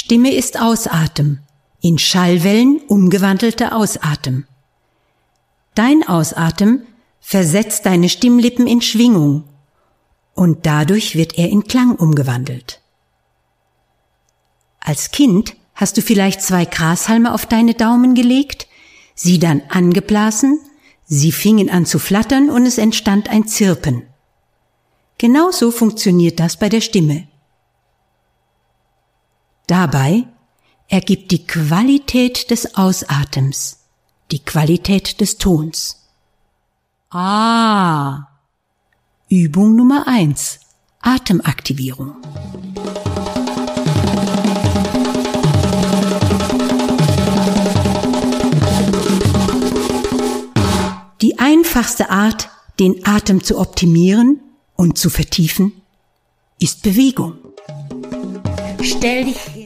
Stimme ist Ausatem, in Schallwellen umgewandelter Ausatem. Dein Ausatem versetzt deine Stimmlippen in Schwingung und dadurch wird er in Klang umgewandelt. Als Kind hast du vielleicht 2 Grashalme auf deine Daumen gelegt, sie dann angeblasen, sie fingen an zu flattern und es entstand ein Zirpen. Genauso funktioniert das bei der Stimme. Dabei ergibt die Qualität des Ausatems die Qualität des Tons. Übung Nummer 1. Atemaktivierung. Die einfachste Art, den Atem zu optimieren und zu vertiefen, ist Bewegung. Stell dich